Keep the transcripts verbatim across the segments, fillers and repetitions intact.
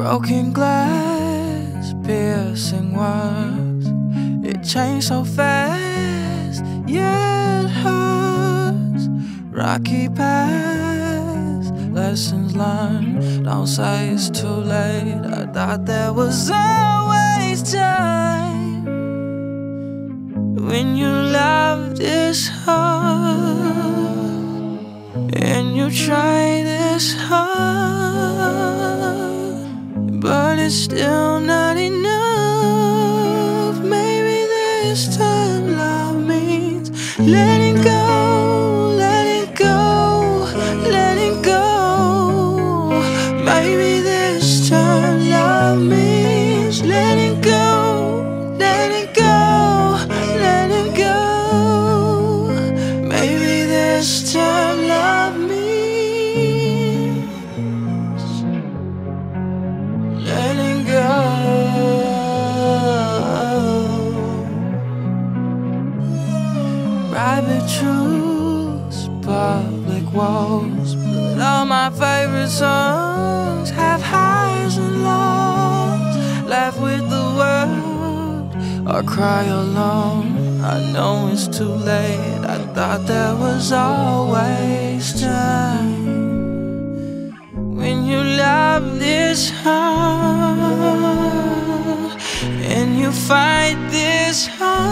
Broken glass, piercing words. It changed so fast, yeah, it hurts. Rocky past, lessons learned. Don't say it's too late. I thought there was always time. When you love this hard and you try this hard, but it's still not enough. Maybe this time love means letting go, letting go, letting go. Maybe this time love means letting go, letting go, letting go. Maybe this time love means letting go. Private truths, public woes. But all my favorite songs have highs and lows. Laugh with the world or cry alone. I know it's too late. I thought there was always time. When you love this hard and you fight this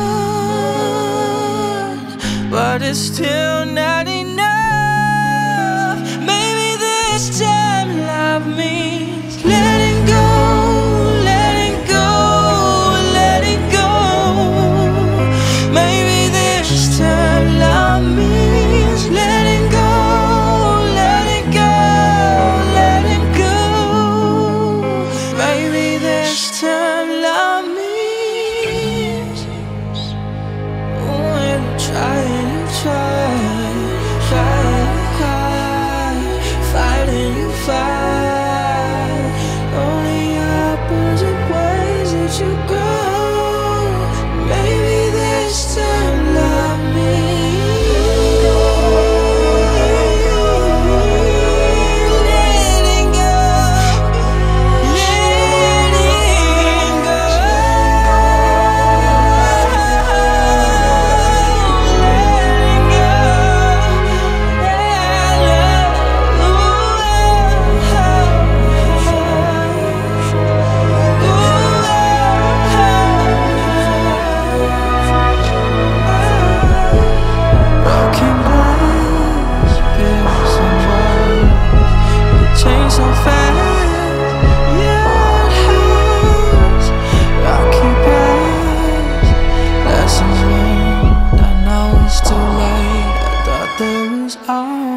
hard, but it's still not enough. Maybe this time love means letting go, letting go, letting go. Maybe this time love means letting go, letting go, letting go. Maybe this time love means when you try and you try, try and you cry, fight and you fight. Only opposite ways that you go. Maybe this time love means letting go, letting go, letting go. Broken glass, piercing words. It changed so fast, yeah, it hurts. Rocky past, lessons learned. I know it's too late. I thought there was always